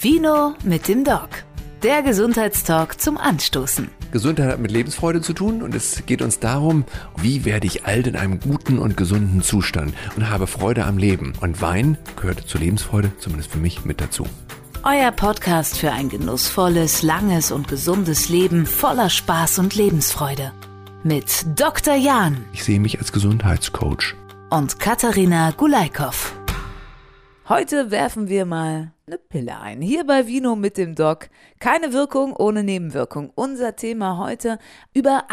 Vino mit dem Doc. Der Gesundheitstalk zum Anstoßen. Gesundheit hat mit Lebensfreude zu tun und es geht uns darum, wie werde ich alt in einem guten und gesunden Zustand und habe Freude am Leben. Und Wein gehört zur Lebensfreude, zumindest für mich, mit dazu. Euer Podcast für ein genussvolles, langes und gesundes Leben voller Spaß und Lebensfreude. Mit Dr. Jan. Ich sehe mich als Gesundheitscoach. Und Katharina Gulaikow. Heute werfen wir mal eine Pille ein. Hier bei Vino mit dem Doc. Keine Wirkung ohne Nebenwirkung. Unser Thema heute: über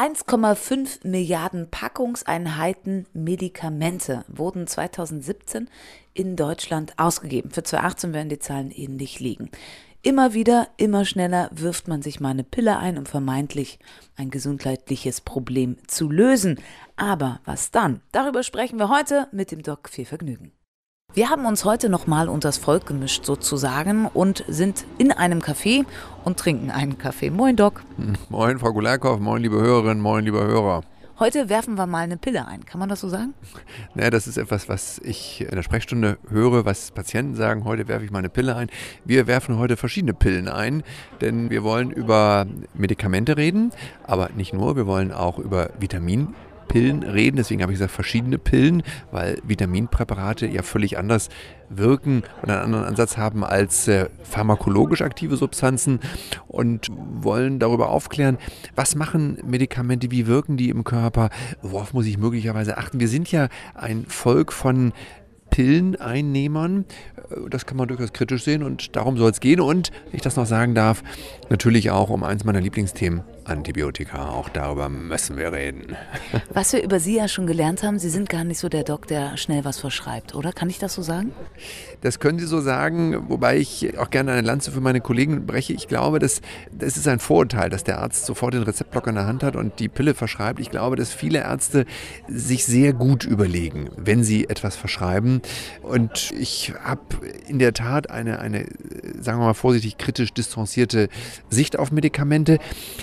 1,5 Milliarden Packungseinheiten Medikamente wurden 2017 in Deutschland ausgegeben. Für 2018 werden die Zahlen ähnlich liegen. Immer wieder, immer schneller wirft man sich mal eine Pille ein, um vermeintlich ein gesundheitliches Problem zu lösen. Aber was dann? Darüber sprechen wir heute mit dem Doc. Viel Vergnügen. Wir haben uns heute nochmal unters Volk gemischt sozusagen und sind in einem Café und trinken einen Kaffee. Moin Doc. Moin Frau Gulaikow, moin liebe Hörerinnen, moin liebe Hörer. Heute werfen wir mal eine Pille ein. Kann man das so sagen? Naja, das ist etwas, was ich in der Sprechstunde höre, was Patienten sagen. Heute werfe ich mal eine Pille ein. Wir werfen heute verschiedene Pillen ein, denn wir wollen über Medikamente reden, aber nicht nur, wir wollen auch über Vitaminpillen reden, deswegen habe ich gesagt verschiedene Pillen, weil Vitaminpräparate ja völlig anders wirken und einen anderen Ansatz haben als pharmakologisch aktive Substanzen und wollen darüber aufklären, was machen Medikamente, wie wirken die im Körper, worauf muss ich möglicherweise achten. Wir sind ja ein Volk von Pilleneinnehmern, das kann man durchaus kritisch sehen und darum soll es gehen und, wenn ich das noch sagen darf, natürlich auch um eins meiner Lieblingsthemen, Antibiotika, auch darüber müssen wir reden. Was wir über Sie ja schon gelernt haben, Sie sind gar nicht so der Doc, der schnell was verschreibt, oder? Kann ich das so sagen? Das können Sie so sagen, wobei ich auch gerne eine Lanze für meine Kollegen breche. Ich glaube, das ist ein Vorurteil, dass der Arzt sofort den Rezeptblocker in der Hand hat und die Pille verschreibt. Ich glaube, dass viele Ärzte sich sehr gut überlegen, wenn sie etwas verschreiben. Und ich habe in der Tat eine, sagen wir mal vorsichtig, kritisch distanzierte Sicht auf Medikamente.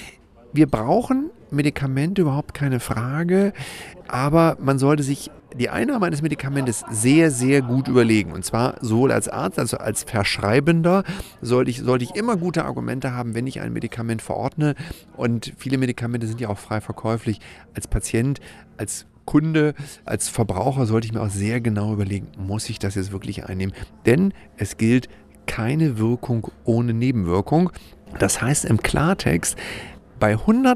Wir brauchen Medikamente, überhaupt keine Frage, aber man sollte sich die Einnahme eines Medikamentes sehr, sehr gut überlegen. Und zwar sowohl als Arzt, also als Verschreibender, sollte ich immer gute Argumente haben, wenn ich ein Medikament verordne. Und viele Medikamente sind ja auch frei verkäuflich. Als Patient, als Kunde, als Verbraucher sollte ich mir auch sehr genau überlegen, muss ich das jetzt wirklich einnehmen? Denn es gilt keine Wirkung ohne Nebenwirkung. Das heißt im Klartext, bei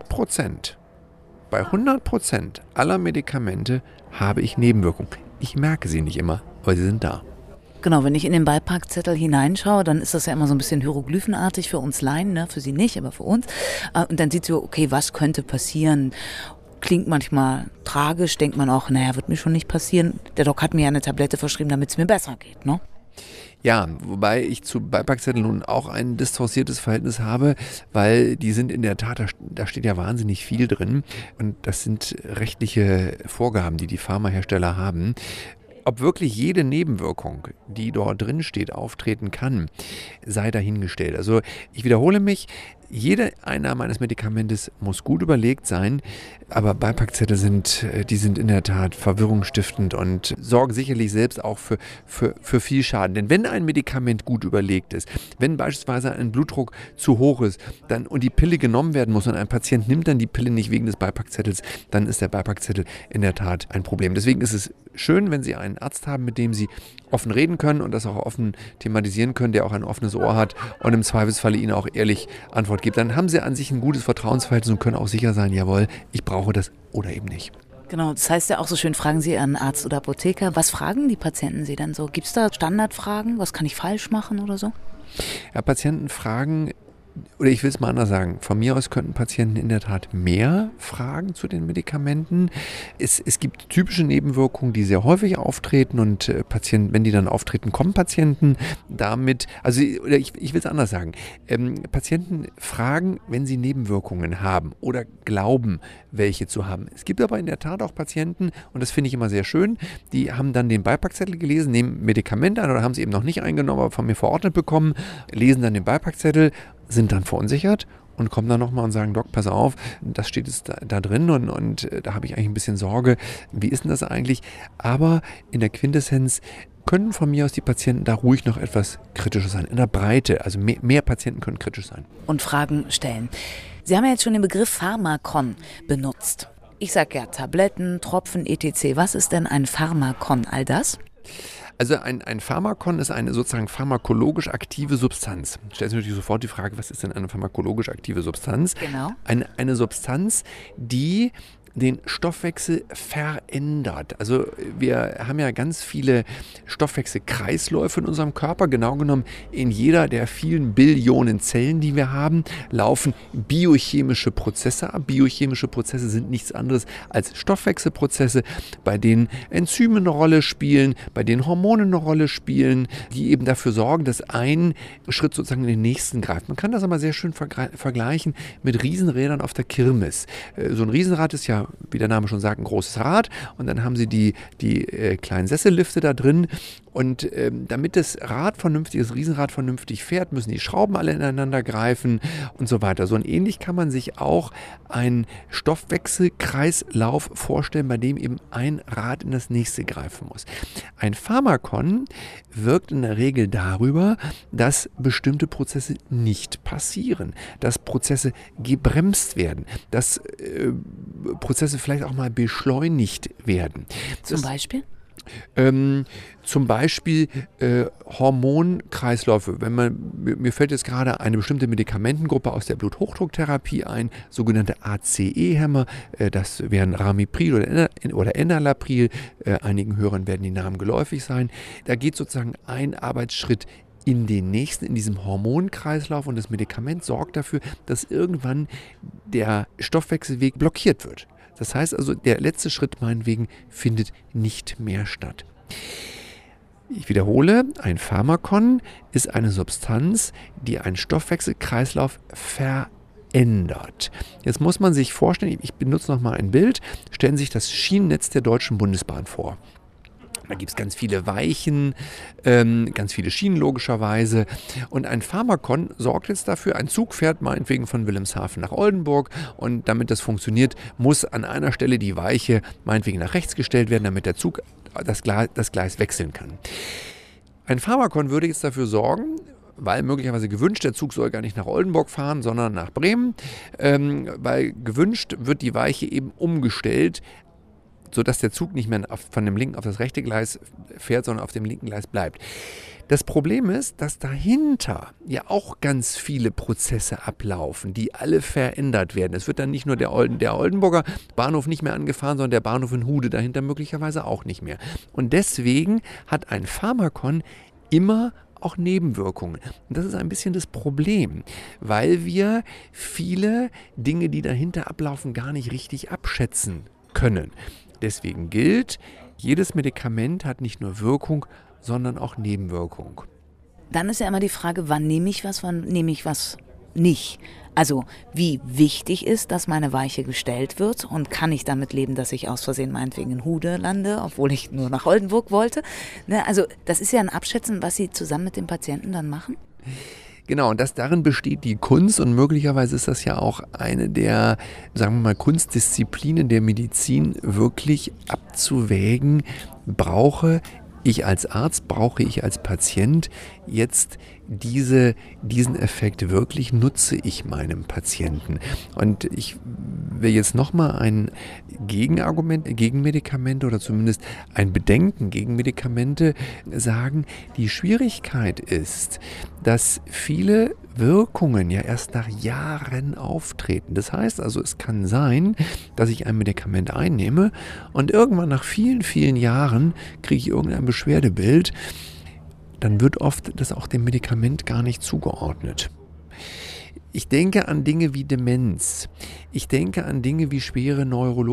100% aller Medikamente habe ich Nebenwirkungen. Ich merke sie nicht immer, aber sie sind da. Genau, wenn ich in den Beipackzettel hineinschaue, dann ist das ja immer so ein bisschen hieroglyphenartig für uns Laien, ne? Für Sie nicht, aber für uns. Und dann sieht so, okay, was könnte passieren? Klingt manchmal tragisch, denkt man auch, naja, wird mir schon nicht passieren. Der Doc hat mir ja eine Tablette verschrieben, damit es mir besser geht, ne? Ja, wobei ich zu Beipackzetteln nun auch ein distanziertes Verhältnis habe, weil die sind in der Tat, da steht ja wahnsinnig viel drin und das sind rechtliche Vorgaben, die die Pharmahersteller haben. Ob wirklich jede Nebenwirkung, die dort drin steht, auftreten kann, sei dahingestellt. Also ich wiederhole mich, jede Einnahme eines Medikamentes muss gut überlegt sein, aber Beipackzettel sind in der Tat verwirrungsstiftend und sorgen sicherlich selbst auch für viel Schaden. Denn wenn ein Medikament gut überlegt ist, wenn beispielsweise ein Blutdruck zu hoch ist und die Pille genommen werden muss und ein Patient nimmt dann die Pille nicht wegen des Beipackzettels, dann ist der Beipackzettel in der Tat ein Problem. Deswegen ist es schön, wenn Sie einen Arzt haben, mit dem Sie offen reden können und das auch offen thematisieren können, der auch ein offenes Ohr hat und im Zweifelsfalle Ihnen auch ehrlich Antwort gibt. Dann haben Sie an sich ein gutes Vertrauensverhältnis und können auch sicher sein, jawohl, ich brauche das oder eben nicht. Genau, das heißt ja auch so schön, fragen Sie Ihren Arzt oder Apotheker. Was fragen die Patienten Sie dann so? Gibt es da Standardfragen? Was kann ich falsch machen oder so? Ja, Patienten fragen, oder ich will es mal anders sagen, von mir aus könnten Patienten in der Tat mehr fragen zu den Medikamenten. Es gibt typische Nebenwirkungen, die sehr häufig auftreten und Patienten, wenn die dann auftreten, kommen Patienten damit, oder ich will es anders sagen, Patienten fragen, wenn sie Nebenwirkungen haben oder glauben, welche zu haben. Es gibt aber in der Tat auch Patienten, und das finde ich immer sehr schön, die haben dann den Beipackzettel gelesen, nehmen Medikamente an oder haben sie eben noch nicht eingenommen, aber von mir verordnet bekommen, lesen dann den Beipackzettel, sind dann verunsichert und kommen dann nochmal und sagen, Doc, pass auf, das steht jetzt da drin und da habe ich eigentlich ein bisschen Sorge. Wie ist denn das eigentlich? Aber in der Quintessenz, können von mir aus die Patienten da ruhig noch etwas kritischer sein, in der Breite. Also mehr Patienten können kritisch sein. Und Fragen stellen. Sie haben ja jetzt schon den Begriff Pharmakon benutzt. Ich sage ja Tabletten, Tropfen, etc. Was ist denn ein Pharmakon? All das? Also ein Pharmakon ist eine sozusagen pharmakologisch aktive Substanz. Stellt sich natürlich sofort die Frage, was ist denn eine pharmakologisch aktive Substanz? Genau. Eine Substanz, die den Stoffwechsel verändert. Also wir haben ja ganz viele Stoffwechselkreisläufe in unserem Körper. Genau genommen in jeder der vielen Billionen Zellen, die wir haben, laufen biochemische Prozesse ab. Biochemische Prozesse sind nichts anderes als Stoffwechselprozesse, bei denen Enzyme eine Rolle spielen, bei denen Hormone eine Rolle spielen, die eben dafür sorgen, dass ein Schritt sozusagen in den nächsten greift. Man kann das aber sehr schön vergleichen mit Riesenrädern auf der Kirmes. So ein Riesenrad ist ja, wie der Name schon sagt, ein großes Rad und dann haben sie die kleinen Sessellifte da drin und damit das Riesenrad vernünftig fährt, müssen die Schrauben alle ineinander greifen und so weiter. So und ähnlich kann man sich auch einen Stoffwechselkreislauf vorstellen, bei dem eben ein Rad in das nächste greifen muss. Ein Pharmakon wirkt in der Regel darüber, dass bestimmte Prozesse nicht passieren, dass Prozesse gebremst werden, dass Prozesse vielleicht auch mal beschleunigt werden. Zum Beispiel? Zum Beispiel Hormonkreisläufe. Mir fällt jetzt gerade eine bestimmte Medikamentengruppe aus der Bluthochdrucktherapie ein, sogenannte ACE-Hämmer. Das wären Ramipril oder Enalapril. Einigen Hörern werden die Namen geläufig sein. Da geht sozusagen ein Arbeitsschritt in den nächsten, in diesem Hormonkreislauf und das Medikament sorgt dafür, dass irgendwann der Stoffwechselweg blockiert wird. Das heißt also, der letzte Schritt meinetwegen findet nicht mehr statt. Ich wiederhole, ein Pharmakon ist eine Substanz, die einen Stoffwechselkreislauf verändert. Jetzt muss man sich vorstellen, ich benutze nochmal ein Bild, stellen Sie sich das Schienennetz der Deutschen Bundesbahn vor. Da gibt es ganz viele Weichen, ganz viele Schienen logischerweise. Und ein Pharmakon sorgt jetzt dafür, ein Zug fährt meinetwegen von Wilhelmshaven nach Oldenburg. Und damit das funktioniert, muss an einer Stelle die Weiche meinetwegen nach rechts gestellt werden, damit der Zug das Gleis wechseln kann. Ein Pharmakon würde jetzt dafür sorgen, weil möglicherweise gewünscht, der Zug soll gar nicht nach Oldenburg fahren, sondern nach Bremen. Weil gewünscht wird die Weiche eben umgestellt, sodass der Zug nicht mehr von dem linken auf das rechte Gleis fährt, sondern auf dem linken Gleis bleibt. Das Problem ist, dass dahinter ja auch ganz viele Prozesse ablaufen, die alle verändert werden. Es wird dann nicht nur der Oldenburger Bahnhof nicht mehr angefahren, sondern der Bahnhof in Hude dahinter möglicherweise auch nicht mehr. Und deswegen hat ein Pharmakon immer auch Nebenwirkungen. Und das ist ein bisschen das Problem, weil wir viele Dinge, die dahinter ablaufen, gar nicht richtig abschätzen können. Deswegen gilt, jedes Medikament hat nicht nur Wirkung, sondern auch Nebenwirkung. Dann ist ja immer die Frage, wann nehme ich was nicht? Also wie wichtig ist, dass meine Weiche gestellt wird und kann ich damit leben, dass ich aus Versehen meinetwegen in Hude lande, obwohl ich nur nach Oldenburg wollte? Ne, also das ist ja ein Abschätzen, was Sie zusammen mit dem Patienten dann machen? Genau, und darin besteht die Kunst und möglicherweise ist das ja auch eine der, sagen wir mal, Kunstdisziplinen der Medizin, wirklich abzuwägen, brauche ich als Arzt, brauche ich als Patient jetzt diesen Effekt wirklich, nutze ich meinem Patienten. Und ich will jetzt nochmal ein Gegenargument gegen Medikamente oder zumindest ein Bedenken gegen Medikamente sagen. Die Schwierigkeit ist, dass viele Wirkungen ja erst nach Jahren auftreten. Das heißt also, es kann sein, dass ich ein Medikament einnehme und irgendwann nach vielen, vielen Jahren kriege ich irgendein Beschwerdebild. Dann wird oft das auch dem Medikament gar nicht zugeordnet. Ich denke an Dinge wie Demenz. Ich denke an Dinge wie schwere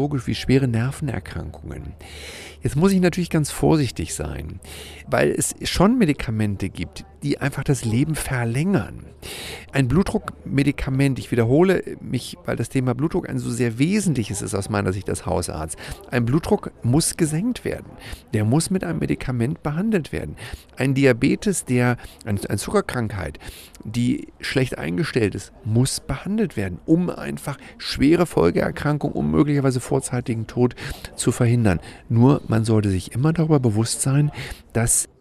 Nervenerkrankungen. Jetzt muss ich natürlich ganz vorsichtig sein, weil es schon Medikamente gibt, die einfach das Leben verlängern. Ein Blutdruckmedikament, ich wiederhole mich, weil das Thema Blutdruck ein so sehr wesentliches ist aus meiner Sicht als Hausarzt. Ein Blutdruck muss gesenkt werden. Der muss mit einem Medikament behandelt werden. Ein Diabetes, eine Zuckerkrankheit, die schlecht eingestellt ist, muss behandelt werden, um einfach schwere Folgeerkrankungen, um möglicherweise vorzeitigen Tod zu verhindern. Nur man sollte sich immer darüber bewusst sein, dass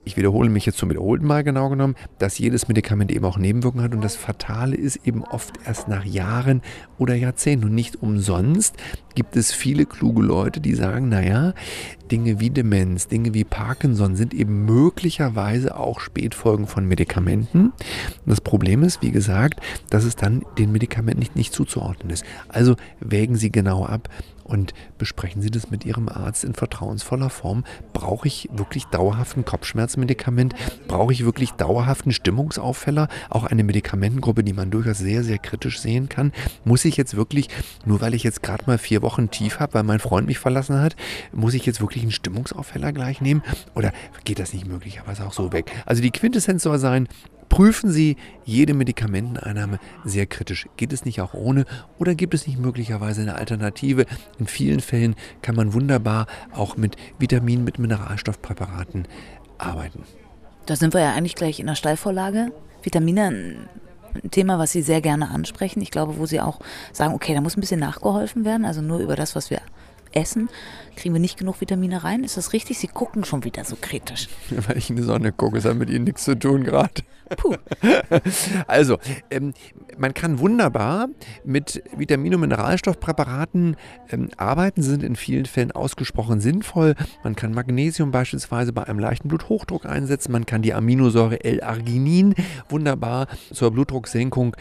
ich wiederhole mich jetzt zum wiederholten Mal genau genommen, dass jedes Medikament eben auch Nebenwirkungen hat und das Fatale ist eben oft erst nach Jahren oder Jahrzehnten und nicht umsonst gibt es viele kluge Leute, die sagen, naja, Dinge wie Demenz, Dinge wie Parkinson sind eben möglicherweise auch Spätfolgen von Medikamenten. Und das Problem ist, wie gesagt, dass es dann den Medikamenten nicht zuzuordnen ist. Also wägen Sie genau ab und besprechen Sie das mit Ihrem Arzt in vertrauensvoller Form. Brauche ich wirklich dauerhaft ein Kopfschmerzmedikament? Brauche ich wirklich dauerhaft einen Stimmungsauffäller? Auch eine Medikamentengruppe, die man durchaus sehr, sehr kritisch sehen kann. Muss ich jetzt wirklich, nur weil ich jetzt gerade mal 4 Wochen tief habe, weil mein Freund mich verlassen hat, muss ich jetzt wirklich einen Stimmungsaufheller gleich nehmen? Oder geht das nicht möglicherweise auch so weg? Also die Quintessenz soll sein, prüfen Sie jede Medikamenteneinnahme sehr kritisch. Geht es nicht auch ohne oder gibt es nicht möglicherweise eine Alternative? In vielen Fällen kann man wunderbar auch mit Vitaminen, mit Mineralstoffpräparaten arbeiten. Da sind wir ja eigentlich gleich in der Steilvorlage. Vitamine, ein Thema, was Sie sehr gerne ansprechen. Ich glaube, wo Sie auch sagen, okay, da muss ein bisschen nachgeholfen werden. Also nur über das, was wir essen, kriegen wir nicht genug Vitamine rein. Ist das richtig? Sie gucken schon wieder so kritisch. Ja, weil ich in die Sonne gucke, es hat mit Ihnen nichts zu tun gerade. Puh. Also, man kann wunderbar mit Vitamin- und Mineralstoffpräparaten arbeiten. Sie sind in vielen Fällen ausgesprochen sinnvoll. Man kann Magnesium beispielsweise bei einem leichten Bluthochdruck einsetzen. Man kann die Aminosäure L-Arginin wunderbar zur Blutdrucksenkung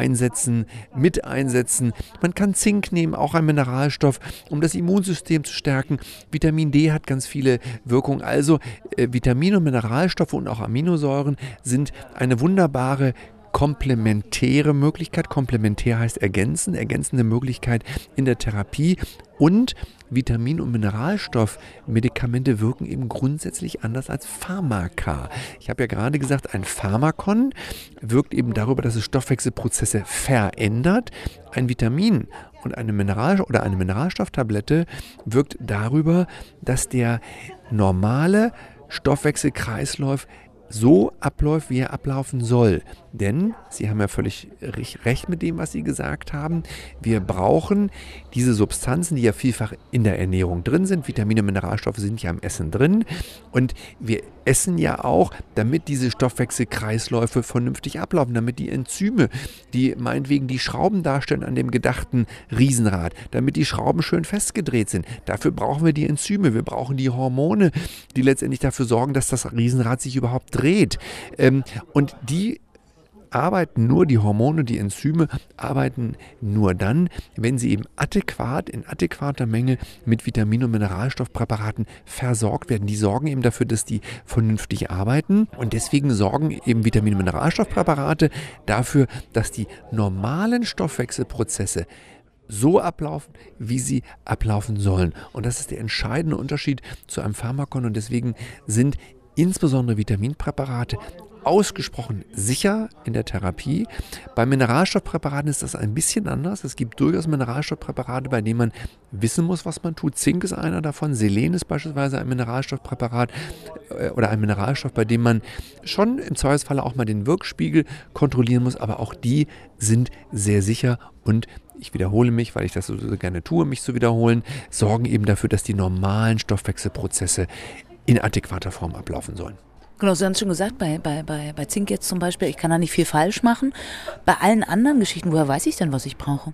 mit einsetzen. Man kann Zink nehmen, auch ein Mineralstoff, um das Immunsystem zu stärken. Vitamin D hat ganz viele Wirkungen. Also Vitamine und Mineralstoffe und auch Aminosäuren sind eine wunderbare komplementäre Möglichkeit. Komplementär heißt ergänzende Möglichkeit in der Therapie. Und Vitamin- und Mineralstoffmedikamente wirken eben grundsätzlich anders als Pharmaka. Ich habe ja gerade gesagt, ein Pharmakon wirkt eben darüber, dass es Stoffwechselprozesse verändert. Ein Vitamin und eine Mineralstofftablette wirkt darüber, dass der normale Stoffwechselkreislauf so abläuft, wie er ablaufen soll. Denn, Sie haben ja völlig recht mit dem, was Sie gesagt haben, wir brauchen diese Substanzen, die ja vielfach in der Ernährung drin sind. Vitamine, Mineralstoffe sind ja im Essen drin. Und wir essen ja auch, damit diese Stoffwechselkreisläufe vernünftig ablaufen, damit die Enzyme, die meinetwegen die Schrauben darstellen an dem gedachten Riesenrad, damit die Schrauben schön festgedreht sind. Dafür brauchen wir die Enzyme, wir brauchen die Hormone, die letztendlich dafür sorgen, dass das Riesenrad sich überhaupt dreht. Und die Hormone, die Enzyme arbeiten nur dann, wenn sie eben in adäquater Menge mit Vitamin- und Mineralstoffpräparaten versorgt werden. Die sorgen eben dafür, dass die vernünftig arbeiten und deswegen sorgen eben Vitamin- und Mineralstoffpräparate dafür, dass die normalen Stoffwechselprozesse so ablaufen, wie sie ablaufen sollen. Und das ist der entscheidende Unterschied zu einem Pharmakon und deswegen sind insbesondere Vitaminpräparate ausgesprochen sicher in der Therapie. Bei Mineralstoffpräparaten ist das ein bisschen anders. Es gibt durchaus Mineralstoffpräparate, bei denen man wissen muss, was man tut. Zink ist einer davon. Selen ist beispielsweise ein Mineralstoffpräparat oder ein Mineralstoff, bei dem man schon im Zweifelsfall auch mal den Wirkspiegel kontrollieren muss, aber auch die sind sehr sicher und ich wiederhole mich, weil ich das so gerne tue, mich zu wiederholen, sorgen eben dafür, dass die normalen Stoffwechselprozesse in adäquater Form ablaufen sollen. Genau, Sie haben es schon gesagt, bei Zink jetzt zum Beispiel, ich kann da nicht viel falsch machen. Bei allen anderen Geschichten, woher weiß ich denn, was ich brauche?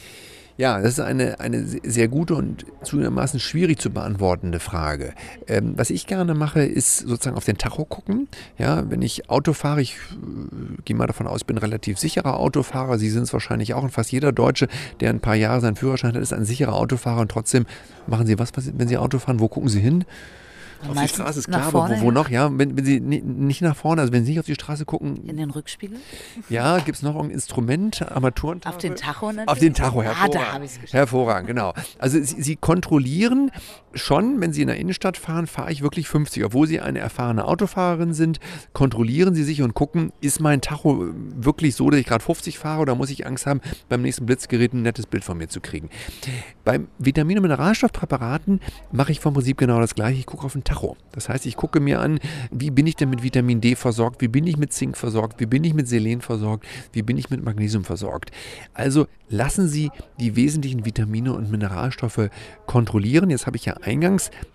Ja, das ist eine sehr gute und zugegebenermaßen schwierig zu beantwortende Frage. Was ich gerne mache, ist sozusagen auf den Tacho gucken. Ja, wenn ich Auto fahre, ich gehe mal davon aus, ich bin ein relativ sicherer Autofahrer. Sie sind es wahrscheinlich auch und fast jeder Deutsche, der ein paar Jahre seinen Führerschein hat, ist ein sicherer Autofahrer und trotzdem machen Sie was, wenn Sie Auto fahren? Wo gucken Sie hin? Auf die Straße ist klar, aber wo noch? Ja, wenn Sie nicht nach vorne, also wenn Sie nicht auf die Straße gucken. In den Rückspiegel? Ja, gibt es noch ein Instrument, Armaturentafel? Auf den Tacho natürlich? Auf den Tacho, hervorragend. Da habe ich es geschafft. Hervorragend, genau. Also Sie kontrollieren schon, wenn Sie in der Innenstadt fahren, fahre ich wirklich 50. Obwohl Sie eine erfahrene Autofahrerin sind, kontrollieren Sie sich und gucken, ist mein Tacho wirklich so, dass ich gerade 50 fahre oder muss ich Angst haben, beim nächsten Blitzgerät ein nettes Bild von mir zu kriegen. Beim Vitamin- und Mineralstoffpräparaten mache ich vom Prinzip genau das Gleiche. Ich gucke auf den Tacho. Das heißt, ich gucke mir an, wie bin ich denn mit Vitamin D versorgt, wie bin ich mit Zink versorgt, wie bin ich mit Selen versorgt, wie bin ich mit Magnesium versorgt. Also lassen Sie die wesentlichen Vitamine und Mineralstoffe kontrollieren. Jetzt habe ich ja eingangs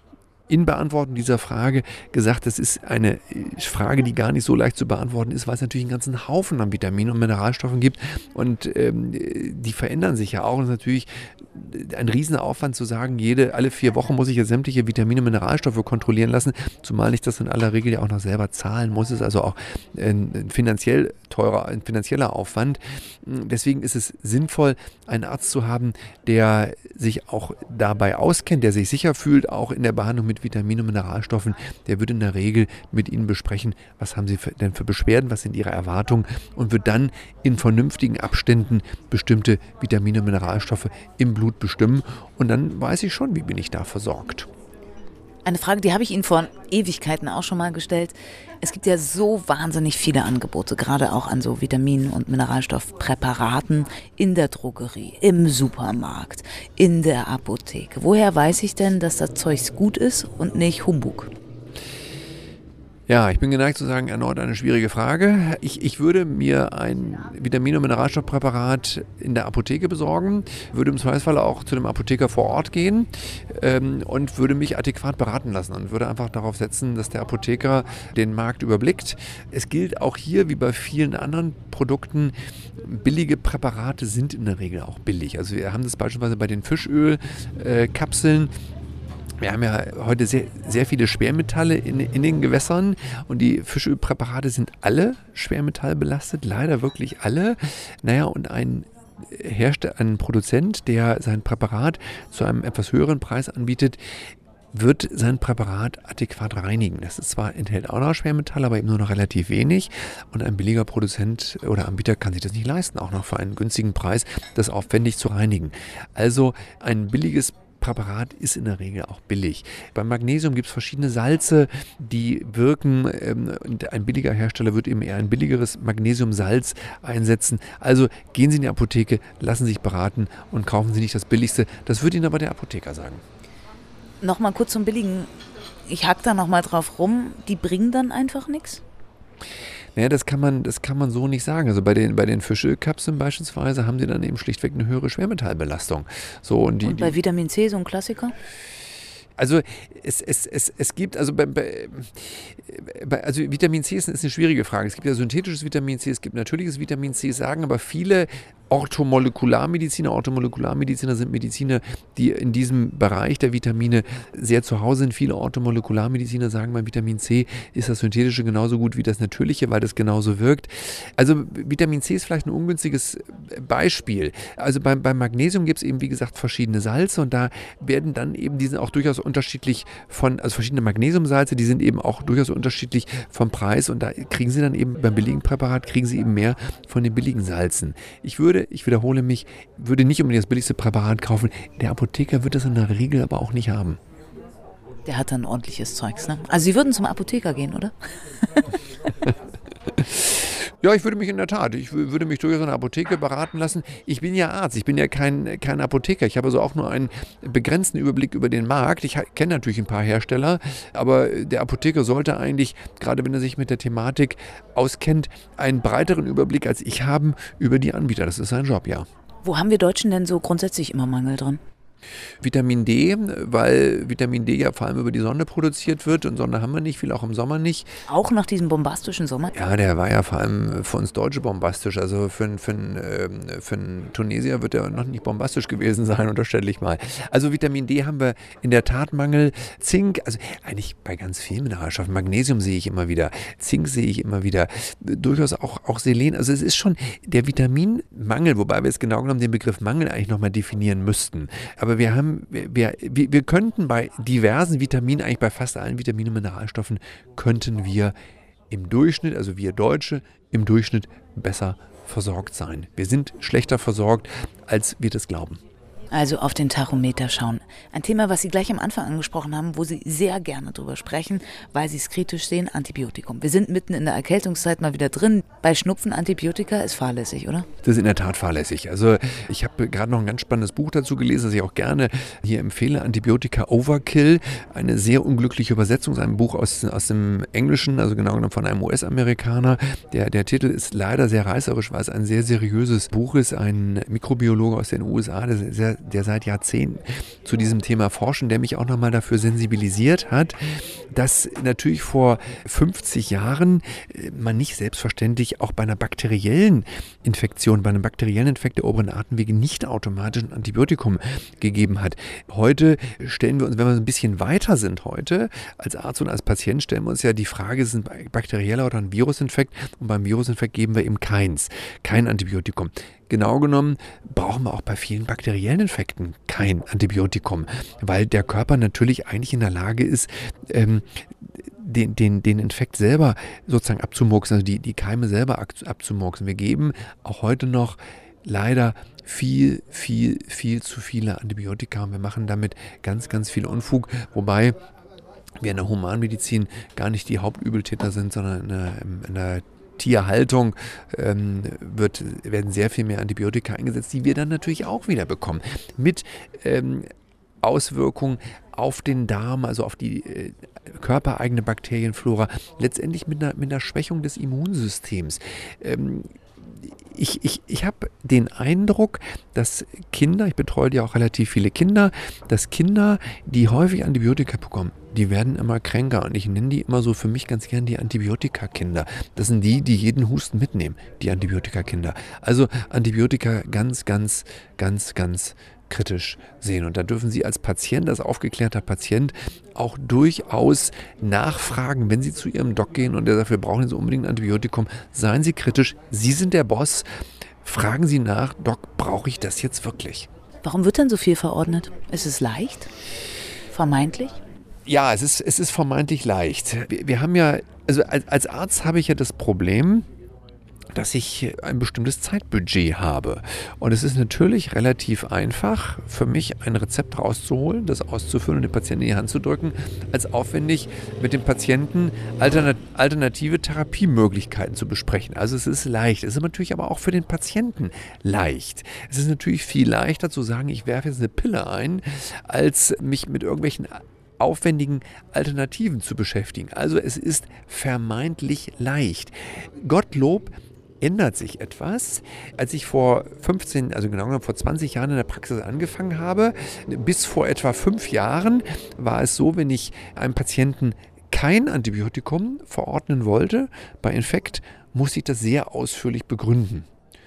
in Beantwortung dieser Frage gesagt, das ist eine Frage, die gar nicht so leicht zu beantworten ist, weil es natürlich einen ganzen Haufen an Vitaminen und Mineralstoffen gibt und die verändern sich ja auch. Und es ist natürlich ein Riesenaufwand zu sagen, alle 4 Wochen muss ich jetzt sämtliche Vitamine und Mineralstoffe kontrollieren lassen, zumal ich das in aller Regel ja auch noch selber zahlen muss. Es ist also auch ein finanzieller Aufwand. Deswegen ist es sinnvoll, einen Arzt zu haben, der sich auch dabei auskennt, der sich sicher fühlt, auch in der Behandlung mit Vitaminen und Mineralstoffen. Der wird in der Regel mit Ihnen besprechen, was haben Sie denn für Beschwerden, was sind Ihre Erwartungen und wird dann in vernünftigen Abständen bestimmte Vitamine und Mineralstoffe im Blut bestimmen. Und dann weiß ich schon, wie bin ich da versorgt. Eine Frage, die habe ich Ihnen vor Ewigkeiten auch schon mal gestellt. Es gibt ja so wahnsinnig viele Angebote, gerade auch an so Vitamin- und Mineralstoffpräparaten in der Drogerie, im Supermarkt, in der Apotheke. Woher weiß ich denn, dass das Zeugs gut ist und nicht Humbug? Ja, ich bin geneigt zu sagen, erneut eine schwierige Frage. Ich würde mir ein Vitamin- und Mineralstoffpräparat in der Apotheke besorgen, würde im Zweifelsfall auch zu dem Apotheker vor Ort gehen und würde mich adäquat beraten lassen und würde einfach darauf setzen, dass der Apotheker den Markt überblickt. Es gilt auch hier, wie bei vielen anderen Produkten, billige Präparate sind in der Regel auch billig. Also wir haben das beispielsweise bei den Fischölkapseln. Wir haben ja heute sehr, sehr viele Schwermetalle in den Gewässern und die Fischölpräparate sind alle schwermetallbelastet, leider wirklich alle. Naja, und ein Produzent, der sein Präparat zu einem etwas höheren Preis anbietet, wird sein Präparat adäquat reinigen. Das ist zwar, enthält auch noch Schwermetalle, aber eben nur noch relativ wenig. Und ein billiger Produzent oder Anbieter kann sich das nicht leisten, auch noch für einen günstigen Preis, das aufwendig zu reinigen. Also ein billiges Präparat ist in der Regel auch billig. Beim Magnesium gibt es verschiedene Salze, die wirken und ein billiger Hersteller wird eben eher ein billigeres Magnesiumsalz einsetzen. Also gehen Sie in die Apotheke, lassen Sie sich beraten und kaufen Sie nicht das Billigste. Das wird Ihnen aber der Apotheker sagen. Nochmal kurz zum Billigen. Ich hack da nochmal drauf rum. Die bringen dann einfach nichts? Naja, das kann man so nicht sagen. Also bei den Fischölkapseln beispielsweise haben sie dann eben schlichtweg eine höhere Schwermetallbelastung. So, und bei Vitamin C so ein Klassiker? Also es gibt, also also Vitamin C ist eine schwierige Frage. Es gibt ja synthetisches Vitamin C, es gibt natürliches Vitamin C, sagen aber viele Orthomolekularmediziner sind Mediziner, die in diesem Bereich der Vitamine sehr zu Hause sind. Viele Orthomolekularmediziner sagen, beim Vitamin C ist das synthetische genauso gut wie das natürliche, weil das genauso wirkt. Also Vitamin C ist vielleicht ein ungünstiges Beispiel. Also beim Magnesium gibt es eben, wie gesagt, verschiedene Salze und da werden dann eben, die sind auch durchaus unterschiedlich also verschiedene Magnesiumsalze, die sind eben auch durchaus unterschiedlich vom Preis und da kriegen Sie dann eben beim billigen Präparat, kriegen Sie eben mehr von den billigen Salzen. Ich wiederhole mich, würde nicht unbedingt das billigste Präparat kaufen. Der Apotheker wird das in der Regel aber auch nicht haben. Der hat dann ordentliches Zeugs, ne? Also Sie würden zum Apotheker gehen, oder? Ja, ich würde mich durchaus in der Apotheke beraten lassen. Ich bin ja Arzt, ich bin ja kein Apotheker. Ich habe also auch nur einen begrenzten Überblick über den Markt. Ich kenne natürlich ein paar Hersteller, aber der Apotheker sollte eigentlich, gerade wenn er sich mit der Thematik auskennt, einen breiteren Überblick als ich haben über die Anbieter. Das ist sein Job, ja. Wo haben wir Deutschen denn so grundsätzlich immer Mangel dran? Vitamin D, weil Vitamin D ja vor allem über die Sonne produziert wird und Sonne haben wir nicht, viel auch im Sommer nicht. Auch nach diesem bombastischen Sommer? Ja, der war ja vor allem für uns Deutsche bombastisch. Also für einen Tunesier wird er noch nicht bombastisch gewesen sein, unterstelle ich mal. Also Vitamin D haben wir in der Tat Mangel. Zink, also eigentlich bei ganz vielen Mineralstoffen. Magnesium sehe ich immer wieder, Zink sehe ich immer wieder, durchaus auch Selen. Also es ist schon der Vitaminmangel, wobei wir jetzt genau genommen den Begriff Mangel eigentlich nochmal definieren müssten. Aber wir könnten bei diversen Vitaminen, eigentlich bei fast allen Vitaminen und Mineralstoffen, könnten wir im Durchschnitt, also wir Deutsche, im Durchschnitt besser versorgt sein. Wir sind schlechter versorgt, als wir das glauben. Also auf den Tachometer schauen. Ein Thema, was Sie gleich am Anfang angesprochen haben, wo Sie sehr gerne drüber sprechen, weil Sie es kritisch sehen, Antibiotikum. Wir sind mitten in der Erkältungszeit mal wieder drin. Bei Schnupfen Antibiotika ist fahrlässig, oder? Das ist in der Tat fahrlässig. Also ich habe gerade noch ein ganz spannendes Buch dazu gelesen, das ich auch gerne hier empfehle, Antibiotika Overkill. Eine sehr unglückliche Übersetzung, ein Buch aus dem Englischen, also genau genommen von einem US-Amerikaner. Der Titel ist leider sehr reißerisch, weil es ein sehr seriöses Buch ist. Ein Mikrobiologe aus den USA, der sehr der seit Jahrzehnten zu diesem Thema forscht und der mich auch nochmal dafür sensibilisiert hat, dass natürlich vor 50 Jahren man nicht selbstverständlich auch bei einer bakteriellen Infektion, bei einem bakteriellen Infekt der oberen Atemwege nicht automatisch ein Antibiotikum gegeben hat. Heute stellen wir uns, wenn wir ein bisschen weiter sind heute, als Arzt und als Patient stellen wir uns ja die Frage, ist es ein bakterieller oder ein Virusinfekt? Und beim Virusinfekt geben wir eben kein Antibiotikum. Genau genommen brauchen wir auch bei vielen bakteriellen Infekten kein Antibiotikum, weil der Körper natürlich eigentlich in der Lage ist, den Infekt selber sozusagen abzumurksen, also die Keime selber abzumurksen. Wir geben auch heute noch leider viel zu viele Antibiotika und wir machen damit ganz, ganz viel Unfug, wobei wir in der Humanmedizin gar nicht die Hauptübeltäter sind, sondern in der Tierhaltung werden sehr viel mehr Antibiotika eingesetzt, die wir dann natürlich auch wieder bekommen. Mit Auswirkungen auf den Darm, also auf die körpereigene Bakterienflora, letztendlich mit einer Schwächung des Immunsystems. Ich habe den Eindruck, dass Kinder, ich betreue ja auch relativ viele Kinder, dass Kinder, die häufig Antibiotika bekommen, die werden immer kränker und ich nenne die immer so für mich ganz gern die Antibiotika-Kinder. Das sind die jeden Husten mitnehmen, die Antibiotika-Kinder. Also Antibiotika ganz kritisch sehen. Und da dürfen Sie als Patient, als aufgeklärter Patient auch durchaus nachfragen, wenn Sie zu Ihrem Doc gehen und der sagt, wir brauchen jetzt unbedingt ein Antibiotikum. Seien Sie kritisch, Sie sind der Boss. Fragen Sie nach, Doc, brauche ich das jetzt wirklich? Warum wird denn so viel verordnet? Ist es leicht? Vermeintlich? Ja, es ist vermeintlich leicht. Wir haben ja, also als Arzt habe ich ja das Problem, dass ich ein bestimmtes Zeitbudget habe. Und es ist natürlich relativ einfach für mich, ein Rezept rauszuholen, das auszufüllen und dem Patienten in die Hand zu drücken, als aufwendig mit dem Patienten alternative Therapiemöglichkeiten zu besprechen. Also es ist leicht. Es ist natürlich aber auch für den Patienten leicht. Es ist natürlich viel leichter zu sagen, ich werfe jetzt eine Pille ein, als mich mit irgendwelchen aufwendigen Alternativen zu beschäftigen. Also es ist vermeintlich leicht. Gottlob ändert sich etwas. Als ich vor 15, also genau genommen vor 20 Jahren in der Praxis angefangen habe, bis vor etwa 5 Jahren war es so, wenn ich einem Patienten kein Antibiotikum verordnen wollte, bei Infekt musste ich das sehr ausführlich begründen.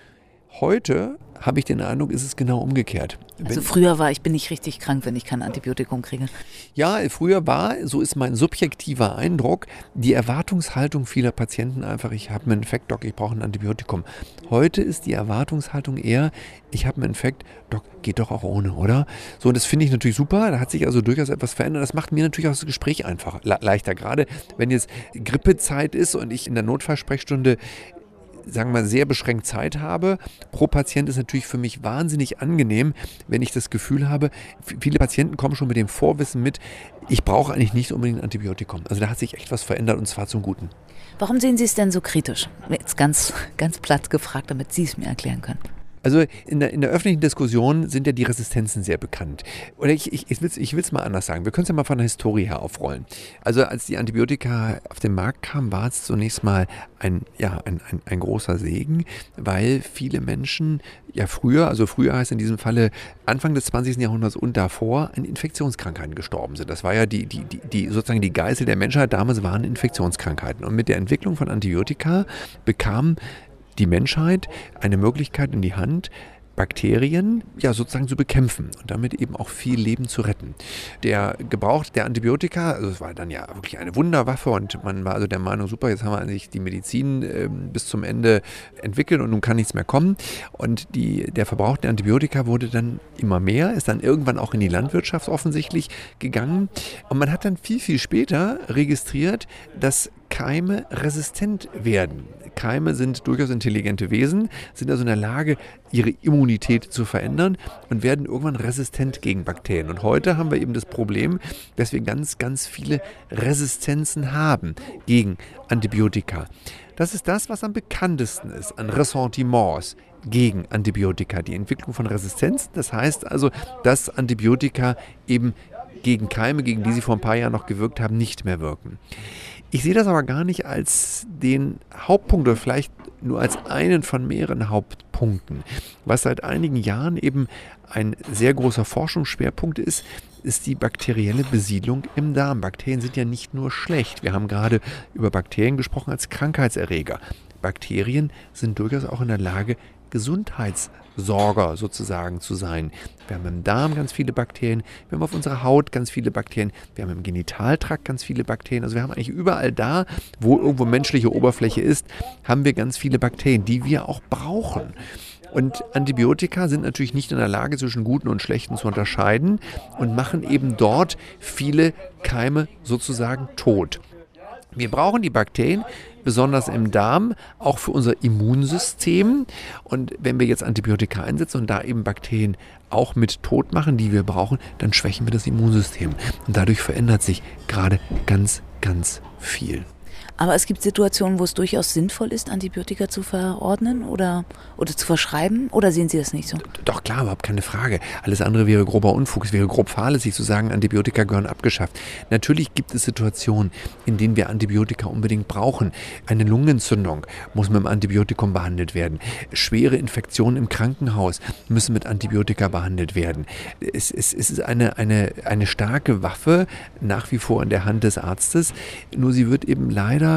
Heute habe ich den Eindruck, ist es genau umgekehrt. Also früher war, ich bin nicht richtig krank, wenn ich kein Antibiotikum kriege. Ja, früher war, so ist mein subjektiver Eindruck, die Erwartungshaltung vieler Patienten einfach, ich habe einen Infekt, Doc, ich brauche ein Antibiotikum. Heute ist die Erwartungshaltung eher, ich habe einen Infekt, Doc, geht doch auch ohne, oder? So, und das finde ich natürlich super, da hat sich also durchaus etwas verändert. Das macht mir natürlich auch das Gespräch einfach leichter, gerade wenn jetzt Grippezeit ist und ich in der Notfallsprechstunde sagen wir mal, sehr beschränkt Zeit habe. Pro Patient ist natürlich für mich wahnsinnig angenehm, wenn ich das Gefühl habe, viele Patienten kommen schon mit dem Vorwissen mit, ich brauche eigentlich nicht unbedingt ein Antibiotikum. Also da hat sich echt was verändert und zwar zum Guten. Warum sehen Sie es denn so kritisch? Jetzt ganz platt gefragt, damit Sie es mir erklären können. Also in der öffentlichen Diskussion sind ja die Resistenzen sehr bekannt. Oder ich will es mal anders sagen. Wir können es ja mal von der Historie her aufrollen. Also als die Antibiotika auf den Markt kamen, war es zunächst mal ein großer Segen, weil viele Menschen ja früher heißt in diesem Falle Anfang des 20. Jahrhunderts und davor, an Infektionskrankheiten gestorben sind. Das war ja die sozusagen die Geißel der Menschheit. Damals waren Infektionskrankheiten. Und mit der Entwicklung von Antibiotika bekam die Menschheit eine Möglichkeit in die Hand, Bakterien ja sozusagen zu bekämpfen und damit eben auch viel Leben zu retten. Der Gebrauch der Antibiotika, also es war dann ja wirklich eine Wunderwaffe und man war also der Meinung, super, jetzt haben wir eigentlich die Medizin bis zum Ende entwickelt und nun kann nichts mehr kommen. Und der Verbrauch der Antibiotika wurde dann immer mehr, ist dann irgendwann auch in die Landwirtschaft offensichtlich gegangen und man hat dann viel später registriert, dass Keime resistent werden. Keime sind durchaus intelligente Wesen, sind also in der Lage, ihre Immunität zu verändern und werden irgendwann resistent gegen Bakterien. Und heute haben wir eben das Problem, dass wir ganz viele Resistenzen haben gegen Antibiotika. Das ist das, was am bekanntesten ist an Ressentiments gegen Antibiotika. Die Entwicklung von Resistenz, das heißt also, dass Antibiotika eben gegen Keime, gegen die sie vor ein paar Jahren noch gewirkt haben, nicht mehr wirken. Ich sehe das aber gar nicht als den Hauptpunkt oder vielleicht nur als einen von mehreren Hauptpunkten. Was seit einigen Jahren eben ein sehr großer Forschungsschwerpunkt ist die bakterielle Besiedlung im Darm. Bakterien sind ja nicht nur schlecht. Wir haben gerade über Bakterien gesprochen als Krankheitserreger. Bakterien sind durchaus auch in der Lage, Gesundheitssorger sozusagen zu sein. Wir haben im Darm ganz viele Bakterien, wir haben auf unserer Haut ganz viele Bakterien, wir haben im Genitaltrakt ganz viele Bakterien. Also wir haben eigentlich überall da, wo irgendwo menschliche Oberfläche ist, haben wir ganz viele Bakterien, die wir auch brauchen. Und Antibiotika sind natürlich nicht in der Lage, zwischen guten und schlechten zu unterscheiden und machen eben dort viele Keime sozusagen tot. Wir brauchen die Bakterien, besonders im Darm, auch für unser Immunsystem. Und wenn wir jetzt Antibiotika einsetzen und da eben Bakterien auch mit tot machen, die wir brauchen, dann schwächen wir das Immunsystem. Und dadurch verändert sich gerade ganz, ganz viel. Aber es gibt Situationen, wo es durchaus sinnvoll ist, Antibiotika zu verordnen oder zu verschreiben? Oder sehen Sie das nicht so? Doch, klar, überhaupt keine Frage. Alles andere wäre grober Unfug. Es wäre grob fahrlässig zu sagen, Antibiotika gehören abgeschafft. Natürlich gibt es Situationen, in denen wir Antibiotika unbedingt brauchen. Eine Lungenentzündung muss mit dem Antibiotikum behandelt werden. Schwere Infektionen im Krankenhaus müssen mit Antibiotika behandelt werden. Es ist eine starke Waffe nach wie vor in der Hand des Arztes. Nur sie wird eben leider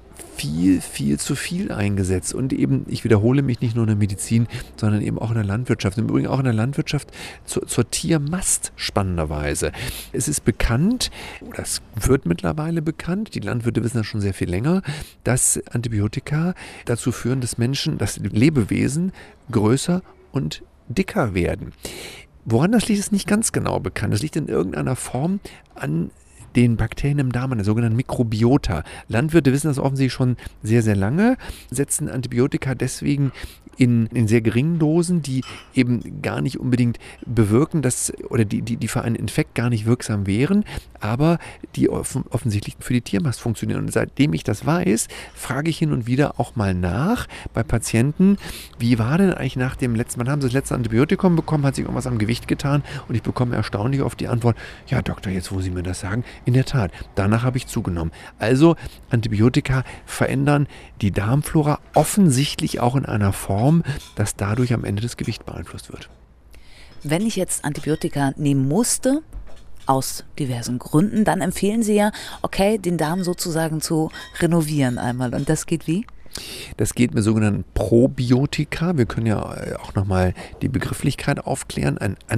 viel zu viel eingesetzt und eben, ich wiederhole mich, nicht nur in der Medizin, sondern eben auch in der Landwirtschaft. Im Übrigen auch in der Landwirtschaft zur Tiermast spannenderweise. Es ist bekannt, oder es wird mittlerweile bekannt, die Landwirte wissen das schon sehr viel länger, dass Antibiotika dazu führen, dass Lebewesen größer und dicker werden. Woran das liegt, ist nicht ganz genau bekannt. Das liegt in irgendeiner Form an den Bakterien im Darm, an der sogenannten Mikrobiota. Landwirte wissen das offensichtlich schon sehr, sehr lange, setzen Antibiotika deswegen in sehr geringen Dosen, die eben gar nicht unbedingt bewirken, die für einen Infekt gar nicht wirksam wären, aber die offensichtlich für die Tiermast funktionieren. Und seitdem ich das weiß, frage ich hin und wieder auch mal nach bei Patienten, wie war denn eigentlich nach dem letzten, wann haben sie das letzte Antibiotikum bekommen, hat sich irgendwas am Gewicht getan? Und ich bekomme erstaunlich oft die Antwort, ja Doktor, jetzt wo Sie mir das sagen, in der Tat, danach habe ich zugenommen. Also Antibiotika verändern die Darmflora offensichtlich auch in einer Form, dass dadurch am Ende das Gewicht beeinflusst wird. Wenn ich jetzt Antibiotika nehmen musste, aus diversen Gründen, dann empfehlen Sie ja, okay, den Darm sozusagen zu renovieren einmal. Und das geht wie? Das geht mit sogenannten Probiotika. Wir können ja auch nochmal die Begrifflichkeit aufklären.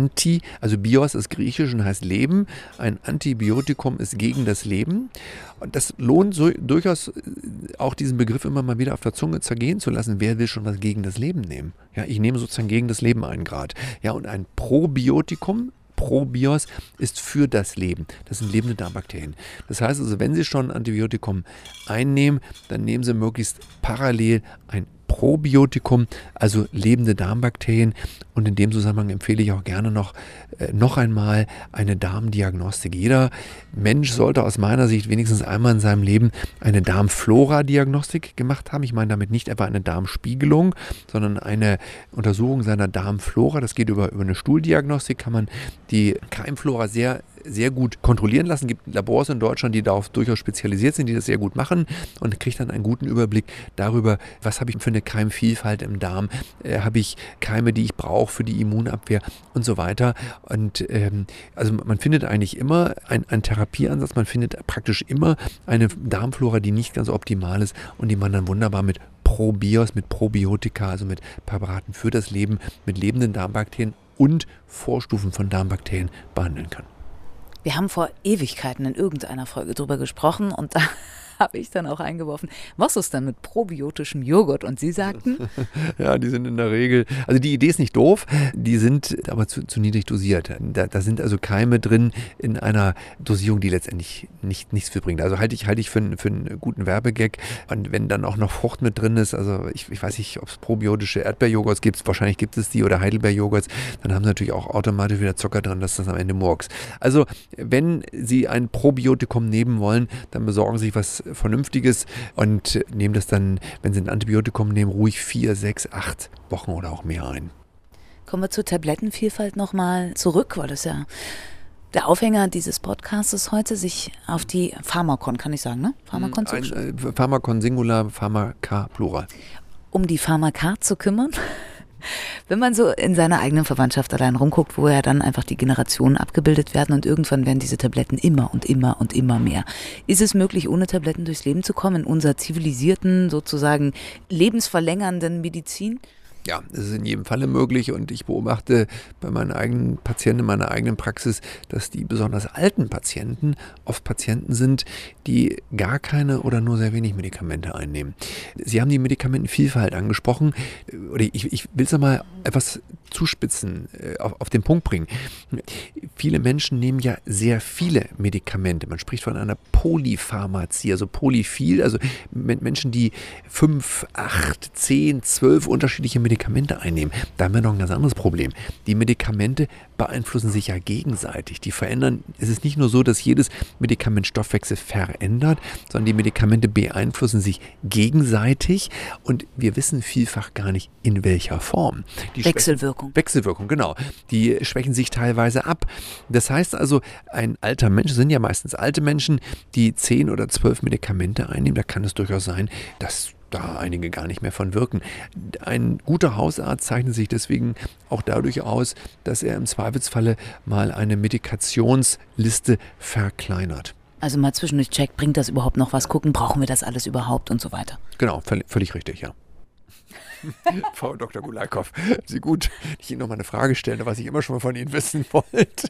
Also Bios ist griechisch und heißt Leben. Ein Antibiotikum ist gegen das Leben. Und das lohnt durchaus auch diesen Begriff immer mal wieder auf der Zunge zergehen zu lassen. Wer will schon was gegen das Leben nehmen? Ja, ich nehme sozusagen gegen das Leben einen Grad. Ja, und ein Probiotikum, Probios, ist für das Leben. Das sind lebende Darmbakterien. Das heißt also, wenn Sie schon ein Antibiotikum einnehmen, dann nehmen Sie möglichst parallel ein Probiotikum, also lebende Darmbakterien. Und in dem Zusammenhang empfehle ich auch gerne noch einmal eine Darmdiagnostik. Jeder Mensch sollte aus meiner Sicht wenigstens einmal in seinem Leben eine Darmflora-Diagnostik gemacht haben. Ich meine damit nicht etwa eine Darmspiegelung, sondern eine Untersuchung seiner Darmflora. Das geht über eine Stuhldiagnostik, kann man die Keimflora sehr gut kontrollieren lassen. Es gibt Labors in Deutschland, die darauf durchaus spezialisiert sind, die das sehr gut machen und kriegt dann einen guten Überblick darüber, was habe ich für eine Keimvielfalt im Darm, habe ich Keime, die ich brauche für die Immunabwehr und so weiter. Und also man findet eigentlich immer einen Therapieansatz, man findet praktisch immer eine Darmflora, die nicht ganz optimal ist und die man dann wunderbar mit Probios, mit Probiotika, also mit Präparaten für das Leben, mit lebenden Darmbakterien und Vorstufen von Darmbakterien behandeln kann. Wir haben vor Ewigkeiten in irgendeiner Folge drüber gesprochen und da habe ich dann auch eingeworfen, was ist denn mit probiotischem Joghurt? Und Sie sagten? Ja, die sind in der Regel, also die Idee ist nicht doof, die sind aber zu niedrig dosiert. Da sind also Keime drin in einer Dosierung, die letztendlich nichts für bringt. Also halte ich für einen guten Werbegag. Und wenn dann auch noch Frucht mit drin ist, also ich weiß nicht, ob es probiotische Erdbeerjoghurts gibt, wahrscheinlich gibt es die, oder Heidelbeerjoghurts, dann haben sie natürlich auch automatisch wieder Zucker drin, dass das am Ende Murks. Also wenn Sie ein Probiotikum nehmen wollen, dann besorgen Sie sich was Vernünftiges und nehmen das dann, wenn Sie ein Antibiotikum nehmen, ruhig 4, 6, 8 Wochen oder auch mehr ein. Kommen wir zur Tablettenvielfalt nochmal zurück, weil das ja der Aufhänger dieses Podcasts ist heute, sich auf die Pharmakon, kann ich sagen, ne? Pharmakon Pharmakon Singular, Pharmaka Plural. um die Pharmaka zu kümmern? Wenn man so in seiner eigenen Verwandtschaft allein rumguckt, wo ja dann einfach die Generationen abgebildet werden und irgendwann werden diese Tabletten immer und immer und immer mehr. Ist es möglich, ohne Tabletten durchs Leben zu kommen in unserer zivilisierten, sozusagen lebensverlängernden Medizin? Ja, es ist in jedem Falle möglich und ich beobachte bei meinen eigenen Patienten in meiner eigenen Praxis, dass die besonders alten Patienten oft Patienten sind, die gar keine oder nur sehr wenig Medikamente einnehmen. Sie haben die Medikamentenvielfalt angesprochen, oder ich will es einmal etwas zuspitzen, auf den Punkt bringen. Viele Menschen nehmen ja sehr viele Medikamente. Man spricht von einer Polypharmazie, also polyphil, also Menschen, die 5, 8, 10, 12 unterschiedliche Medikamente einnehmen. Da haben wir noch ein ganz anderes Problem. Die Medikamente beeinflussen sich ja gegenseitig. Die verändern, es ist nicht nur so, dass jedes Medikament Stoffwechsel verändert, sondern die Medikamente beeinflussen sich gegenseitig und wir wissen vielfach gar nicht, in welcher Form. Wechselwirkung, genau. Die schwächen sich teilweise ab. Das heißt also, ein alter Mensch, das sind ja meistens alte Menschen, die 10 oder 12 Medikamente einnehmen, da kann es durchaus sein, dass da einige gar nicht mehr von wirken. Ein guter Hausarzt zeichnet sich deswegen auch dadurch aus, dass er im Zweifelsfalle mal eine Medikationsliste verkleinert. Also mal zwischendurch checkt, bringt das überhaupt noch was? Gucken, brauchen wir das alles überhaupt und so weiter. Genau, völlig richtig, ja. Frau Dr. Gulaikow, Sie gut, ich Ihnen noch mal eine Frage stelle, was ich immer schon mal von Ihnen wissen wollte.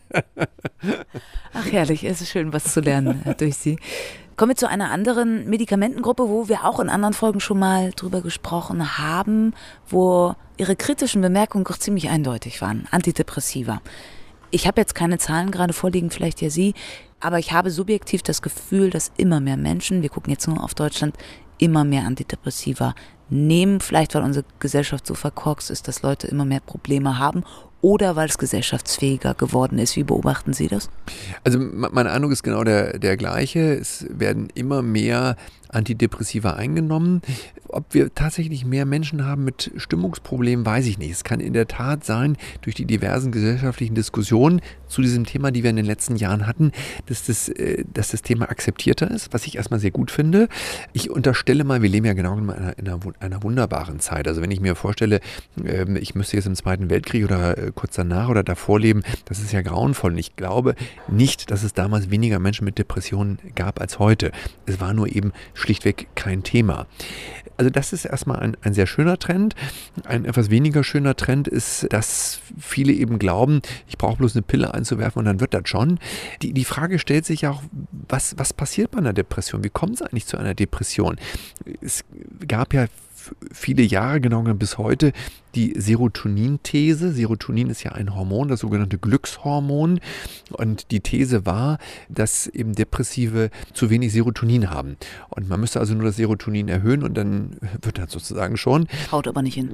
Ach herrlich, es ist schön, was zu lernen durch Sie. Kommen wir zu einer anderen Medikamentengruppe, wo wir auch in anderen Folgen schon mal drüber gesprochen haben, wo Ihre kritischen Bemerkungen auch ziemlich eindeutig waren. Antidepressiva. Ich habe jetzt keine Zahlen gerade vorliegen, vielleicht ja Sie, aber ich habe subjektiv das Gefühl, dass immer mehr Menschen, wir gucken jetzt nur auf Deutschland, immer mehr Antidepressiva nehmen, vielleicht weil unsere Gesellschaft so verkorkst ist, dass Leute immer mehr Probleme haben oder weil es gesellschaftsfähiger geworden ist. Wie beobachten Sie das? Also mein Eindruck ist genau der gleiche. Es werden immer mehr Antidepressiva eingenommen. Ob wir tatsächlich mehr Menschen haben mit Stimmungsproblemen, weiß ich nicht. Es kann in der Tat sein, durch die diversen gesellschaftlichen Diskussionen zu diesem Thema, die wir in den letzten Jahren hatten, dass das Thema akzeptierter ist, was ich erstmal sehr gut finde. Ich unterstelle mal, wir leben ja genau in einer wunderbaren Zeit. Also wenn ich mir vorstelle, ich müsste jetzt im Zweiten Weltkrieg oder kurz danach oder davor leben, das ist ja grauenvoll. Und ich glaube nicht, dass es damals weniger Menschen mit Depressionen gab als heute. Es war nur eben schlichtweg kein Thema. Also das ist erstmal ein sehr schöner Trend. Ein etwas weniger schöner Trend ist, dass viele eben glauben, ich brauche bloß eine Pille einzuwerfen und dann wird das schon. Die Frage stellt sich auch, was passiert bei einer Depression? Wie kommt es eigentlich zu einer Depression? Es gab ja viele Jahre, genau genommen bis heute, die Serotonin-These. Serotonin ist ja ein Hormon, das sogenannte Glückshormon. Und die These war, dass eben Depressive zu wenig Serotonin haben. Und man müsste also nur das Serotonin erhöhen und dann wird das sozusagen schon. Haut aber nicht hin.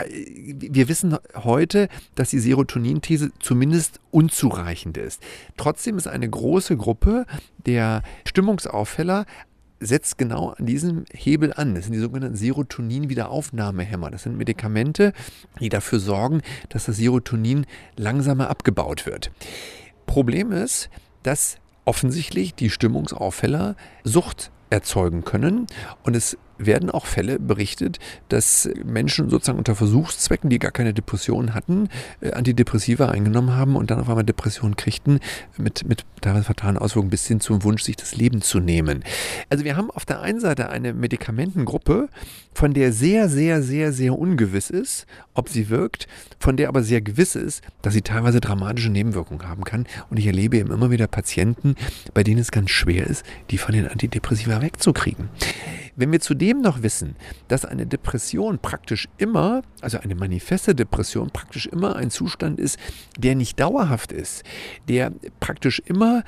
Wir wissen heute, dass die Serotonin-These zumindest unzureichend ist. Trotzdem ist eine große Gruppe der Stimmungsaufheller setzt genau an diesem Hebel an. Das sind die sogenannten Serotonin-Wiederaufnahmehämmer. Das sind Medikamente, die dafür sorgen, dass das Serotonin langsamer abgebaut wird. Problem ist, dass offensichtlich die Stimmungsaufheller Sucht erzeugen können und es werden auch Fälle berichtet, dass Menschen sozusagen unter Versuchszwecken, die gar keine Depression hatten, Antidepressiva eingenommen haben und dann auf einmal Depressionen kriegten mit teilweise fatalen Auswirkungen bis hin zum Wunsch, sich das Leben zu nehmen. Also wir haben auf der einen Seite eine Medikamentengruppe, von der sehr, sehr, sehr, sehr ungewiss ist, ob sie wirkt, von der aber sehr gewiss ist, dass sie teilweise dramatische Nebenwirkungen haben kann. Und ich erlebe eben immer wieder Patienten, bei denen es ganz schwer ist, die von den Antidepressiva wegzukriegen. Wenn wir zudem noch wissen, dass eine Depression praktisch immer, also eine manifeste Depression praktisch immer ein Zustand ist, der nicht dauerhaft ist, der praktisch immer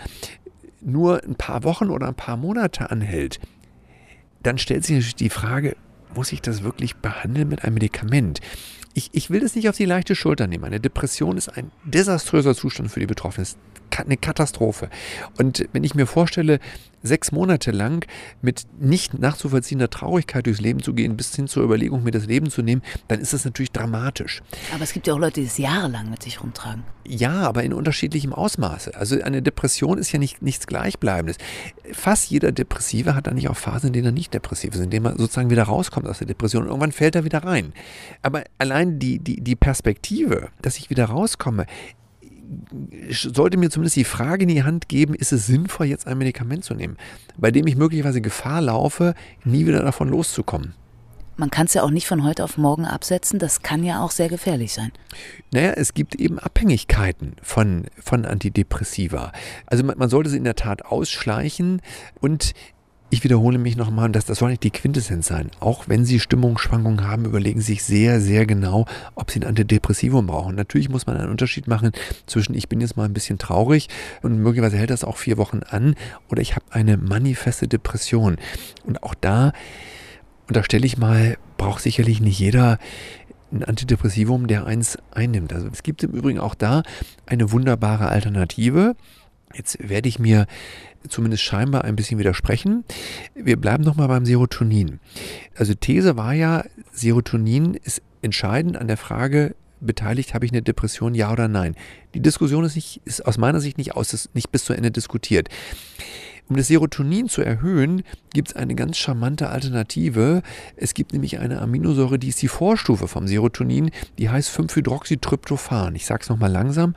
nur ein paar Wochen oder ein paar Monate anhält, dann stellt sich natürlich die Frage, muss ich das wirklich behandeln mit einem Medikament? Ich will das nicht auf die leichte Schulter nehmen. Eine Depression ist ein desaströser Zustand für die Betroffenen. Das ist eine Katastrophe. Und wenn ich mir vorstelle, 6 Monate lang mit nicht nachzuvollziehender Traurigkeit durchs Leben zu gehen, bis hin zur Überlegung, mir das Leben zu nehmen, dann ist das natürlich dramatisch. Aber es gibt ja auch Leute, die es jahrelang mit sich rumtragen. Ja, aber in unterschiedlichem Ausmaße. Also eine Depression ist ja nichts Gleichbleibendes. Fast jeder Depressive hat dann nicht auch Phasen, in denen er nicht depressiv ist, in denen man sozusagen wieder rauskommt aus der Depression und irgendwann fällt er wieder rein. Aber allein die Perspektive, dass ich wieder rauskomme, sollte mir zumindest die Frage in die Hand geben, ist es sinnvoll, jetzt ein Medikament zu nehmen, bei dem ich möglicherweise Gefahr laufe, nie wieder davon loszukommen. Man kann es ja auch nicht von heute auf morgen absetzen, das kann ja auch sehr gefährlich sein. Naja, es gibt eben Abhängigkeiten von Antidepressiva. Also man sollte sie in der Tat ausschleichen und ich wiederhole mich nochmal, das soll nicht die Quintessenz sein. Auch wenn Sie Stimmungsschwankungen haben, überlegen Sie sich sehr, sehr genau, ob Sie ein Antidepressivum brauchen. Natürlich muss man einen Unterschied machen zwischen ich bin jetzt mal ein bisschen traurig und möglicherweise hält das auch 4 Wochen an oder ich habe eine manifeste Depression. Und auch da unterstelle ich mal, braucht sicherlich nicht jeder ein Antidepressivum, der eins einnimmt. Also es gibt im Übrigen auch da eine wunderbare Alternative. Jetzt werde ich mir zumindest scheinbar ein bisschen widersprechen. Wir bleiben nochmal beim Serotonin. Also These war ja, Serotonin ist entscheidend an der Frage, beteiligt, habe ich eine Depression, ja oder nein. Die Diskussion ist aus meiner Sicht nicht bis zu Ende diskutiert. Um das Serotonin zu erhöhen, gibt es eine ganz charmante Alternative. Es gibt nämlich eine Aminosäure, die ist die Vorstufe vom Serotonin, die heißt 5-Hydroxytryptophan. Ich sage es nochmal langsam,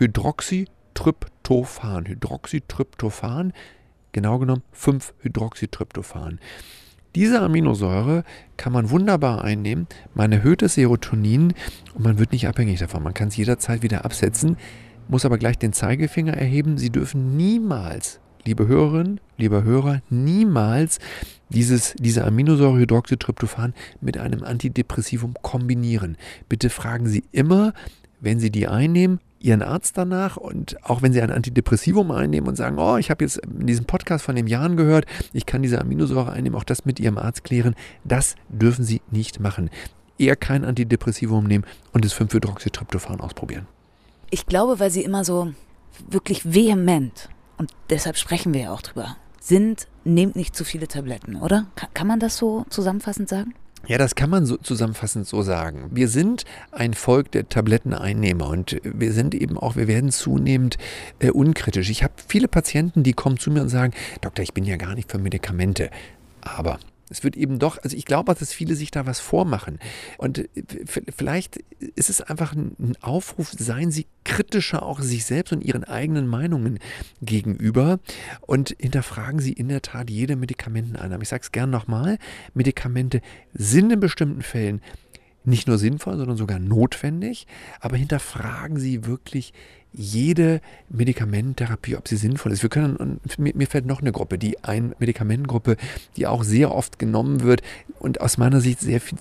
Hydroxytryptophan, genau genommen 5-Hydroxytryptophan. Diese Aminosäure kann man wunderbar einnehmen, man erhöht das Serotonin und man wird nicht abhängig davon. Man kann es jederzeit wieder absetzen, muss aber gleich den Zeigefinger erheben. Sie dürfen niemals, liebe Hörerinnen, lieber Hörer, niemals diese Aminosäure Hydroxytryptophan mit einem Antidepressivum kombinieren. Bitte fragen Sie immer, wenn Sie die einnehmen, Ihren Arzt danach und auch wenn Sie ein Antidepressivum einnehmen und sagen, oh, ich habe jetzt in diesem Podcast von dem Jahren gehört, ich kann diese Aminosäure einnehmen, auch das mit Ihrem Arzt klären, das dürfen Sie nicht machen. Eher kein Antidepressivum nehmen und das 5-Hydroxytryptophan ausprobieren. Ich glaube, weil Sie immer so wirklich vehement, und deshalb sprechen wir ja auch drüber, nehmt nicht zu viele Tabletten, oder? Kann man das so zusammenfassend sagen? Ja, das kann man so zusammenfassend so sagen. Wir sind ein Volk der Tabletteneinnehmer und wir werden zunehmend unkritisch. Ich habe viele Patienten, die kommen zu mir und sagen, Doktor, ich bin ja gar nicht für Medikamente, aber es wird eben doch, also ich glaube, dass viele sich da was vormachen. Und vielleicht ist es einfach ein Aufruf, seien Sie kritischer auch sich selbst und Ihren eigenen Meinungen gegenüber und hinterfragen Sie in der Tat jede Medikamenteneinnahme. Ich sage es gern nochmal, Medikamente sind in bestimmten Fällen nicht nur sinnvoll, sondern sogar notwendig, aber hinterfragen Sie wirklich jede Medikamententherapie, ob sie sinnvoll ist. Mir fällt noch eine Gruppe, eine Medikamentengruppe, die auch sehr oft genommen wird und aus meiner Sicht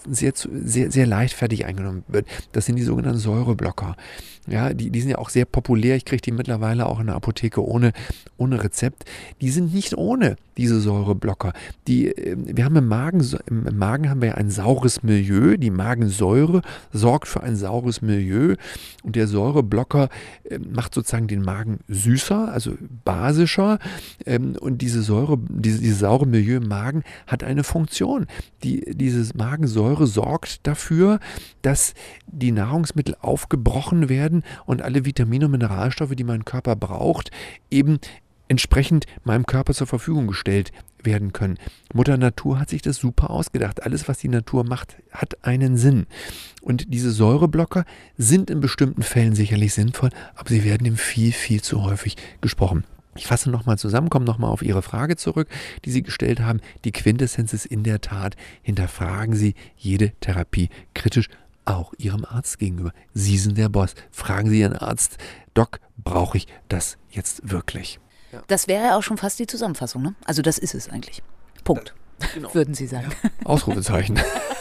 sehr leichtfertig eingenommen wird. Das sind die sogenannten Säureblocker. Ja, die sind ja auch sehr populär. Ich kriege die mittlerweile auch in der Apotheke ohne Rezept. Die sind nicht ohne diese Säureblocker. Wir haben im Magen haben wir ja ein saures Milieu. Die Magensäure sorgt für ein saures Milieu und der Säureblocker macht sozusagen den Magen süßer, also basischer. Und diese saure Milieu im Magen hat eine Funktion. Diese Magensäure sorgt dafür, dass die Nahrungsmittel aufgebrochen werden und alle Vitamine und Mineralstoffe, die mein Körper braucht, eben entsprechend meinem Körper zur Verfügung gestellt werden können. Mutter Natur hat sich das super ausgedacht. Alles, was die Natur macht, hat einen Sinn. Und diese Säureblocker sind in bestimmten Fällen sicherlich sinnvoll, aber sie werden eben viel, viel zu häufig gesprochen. Ich fasse nochmal zusammen, komme nochmal auf Ihre Frage zurück, die Sie gestellt haben. Die Quintessenz ist in der Tat, hinterfragen Sie jede Therapie kritisch, auch Ihrem Arzt gegenüber. Sie sind der Boss. Fragen Sie Ihren Arzt, Doc, brauche ich das jetzt wirklich? Ja. Das wäre ja auch schon fast die Zusammenfassung, ne? Also das ist es eigentlich. Punkt, genau. Würden Sie sagen. Ja. Ausrufezeichen.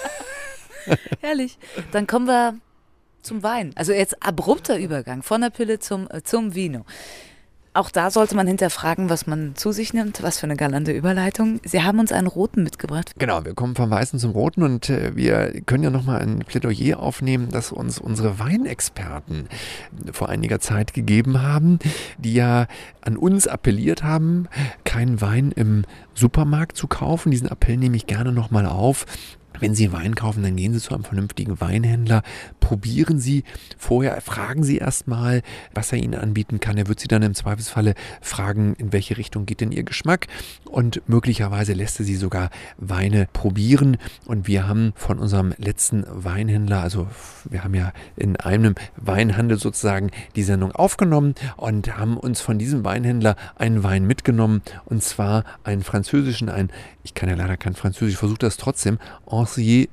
Herrlich. Dann kommen wir zum Wein. Also jetzt abrupter Übergang von der Pille zum Vino. Auch da sollte man hinterfragen, was man zu sich nimmt. Was für eine galante Überleitung. Sie haben uns einen roten mitgebracht. Genau, wir kommen vom Weißen zum Roten und wir können ja nochmal ein Plädoyer aufnehmen, das uns unsere Weinexperten vor einiger Zeit gegeben haben, die ja an uns appelliert haben, keinen Wein im Supermarkt zu kaufen. Diesen Appell nehme ich gerne nochmal auf. Wenn Sie Wein kaufen, dann gehen Sie zu einem vernünftigen Weinhändler, probieren Sie vorher, fragen Sie erstmal, was er Ihnen anbieten kann. Er wird Sie dann im Zweifelsfalle fragen, in welche Richtung geht denn Ihr Geschmack, und möglicherweise lässt er Sie sogar Weine probieren. Und wir haben von unserem letzten Weinhändler, also wir haben ja in einem Weinhandel sozusagen die Sendung aufgenommen und haben uns von diesem Weinhändler einen Wein mitgenommen, und zwar einen französischen, ich kann ja leider kein Französisch, ich versuche das trotzdem, Ancier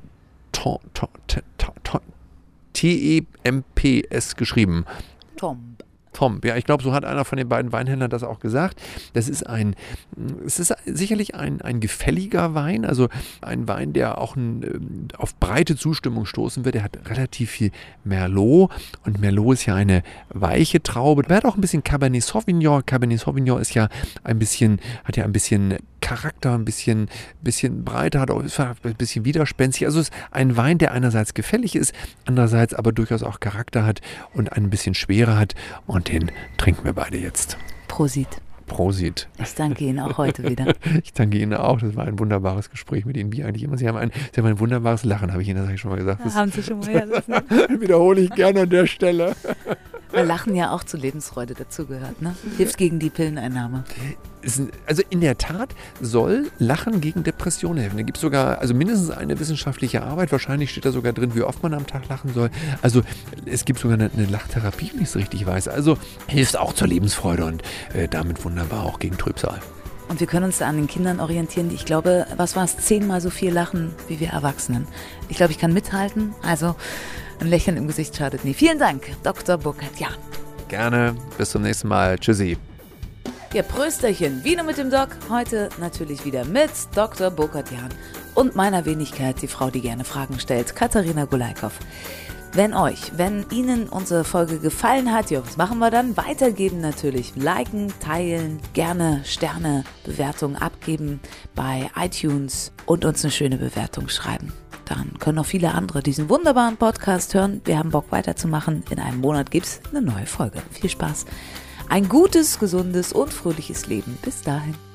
Temps geschrieben. Tom, ja, ich glaube, so hat einer von den beiden Weinhändlern das auch gesagt. Es ist sicherlich ein gefälliger Wein, also ein Wein, der auch auf breite Zustimmung stoßen wird. Er hat relativ viel Merlot, und Merlot ist ja eine weiche Traube. Er hat auch ein bisschen Cabernet Sauvignon. Cabernet Sauvignon hat ja ein bisschen Charakter, ein bisschen breiter, ist ein bisschen widerspenstig. Also es ist ein Wein, der einerseits gefällig ist, andererseits aber durchaus auch Charakter hat und ein bisschen Schwere hat. Und den trinken wir beide jetzt. Prosit. Prosit. Ich danke Ihnen auch heute wieder. Ich danke Ihnen auch. Das war ein wunderbares Gespräch mit Ihnen, wie eigentlich immer. Sie haben ein wunderbares Lachen, habe ich Ihnen das eigentlich schon mal gesagt. Das haben Sie schon mal, ja. Wiederhole ich gerne an der Stelle. Weil Lachen ja auch zur Lebensfreude dazugehört, ne? Hilft gegen die Pilleneinnahme. Also in der Tat soll Lachen gegen Depressionen helfen. Da gibt es sogar mindestens eine wissenschaftliche Arbeit. Wahrscheinlich steht da sogar drin, wie oft man am Tag lachen soll. Also es gibt sogar eine Lachtherapie, wenn ich es richtig weiß. Also hilft auch zur Lebensfreude und damit wunderbar auch gegen Trübsal. Und wir können uns da an den Kindern orientieren, die, ich glaube, 10-mal so viel lachen wie wir Erwachsenen. Ich glaube, ich kann mithalten. Also ein Lächeln im Gesicht schadet nie. Vielen Dank, Dr. Burkhard-Jahn. Gerne. Bis zum nächsten Mal. Tschüssi. Ja, Prösterchen. Vino mit dem Doc. Heute natürlich wieder mit Dr. Burkhard-Jahn und meiner Wenigkeit, die Frau, die gerne Fragen stellt, Katharina Gulaikow. Wenn Ihnen unsere Folge gefallen hat, ja, was machen wir dann? Weitergeben natürlich, liken, teilen, gerne Sterne, Bewertungen abgeben bei iTunes und uns eine schöne Bewertung schreiben. Dann können auch viele andere diesen wunderbaren Podcast hören. Wir haben Bock weiterzumachen. In einem Monat gibt's eine neue Folge. Viel Spaß. Ein gutes, gesundes und fröhliches Leben. Bis dahin.